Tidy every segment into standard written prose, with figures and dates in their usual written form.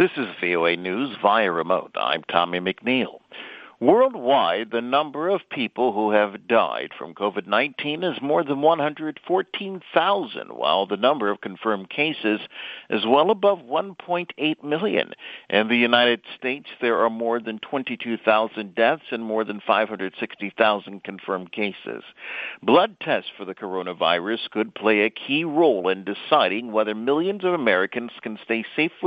This is VOA News via remote. I'm Tommy McNeil. Worldwide, the number of people who have died from COVID-19 is more than 114,000, while the number of confirmed cases is well above 1.8 million. In the United States, there are more than 22,000 deaths and more than 560,000 confirmed cases. Blood tests for the coronavirus could play a key role in deciding whether millions of Americans can stay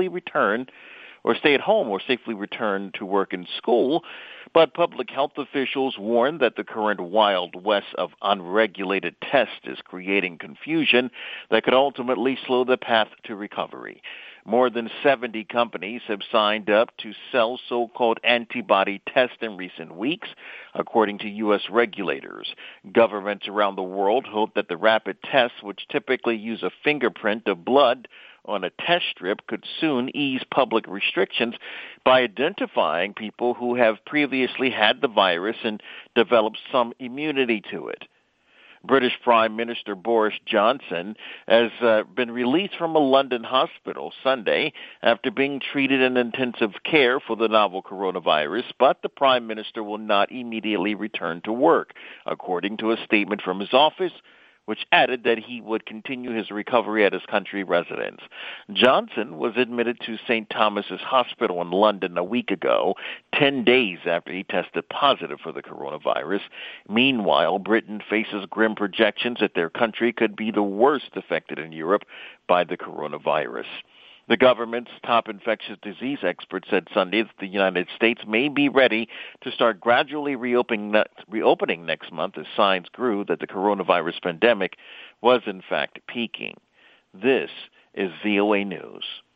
at home or safely return to work and school. But public health officials warn that the current wild west of unregulated tests is creating confusion that could ultimately slow the path to recovery. More than 70 companies have signed up to sell so-called antibody tests in recent weeks, according to U.S. regulators. Governments around the world hope that the rapid tests, which typically use a fingerprint of blood on a test strip, could soon ease public restrictions by identifying people who have previously had the virus and developed some immunity to it. British Prime Minister Boris Johnson has been released from a London hospital Sunday after being treated in intensive care for the novel coronavirus, but the Prime Minister will not immediately return to work, according to a statement from his office, which added that he would continue his recovery at his country residence. Johnson was admitted to St. Thomas's Hospital in London a week ago, 10 days after he tested positive for the coronavirus. Meanwhile, Britain faces grim projections that their country could be the worst affected in Europe by the coronavirus. The government's top infectious disease expert said Sunday that the United States may be ready to start gradually reopening next month as signs grew that the coronavirus pandemic was in fact peaking. This is VOA News.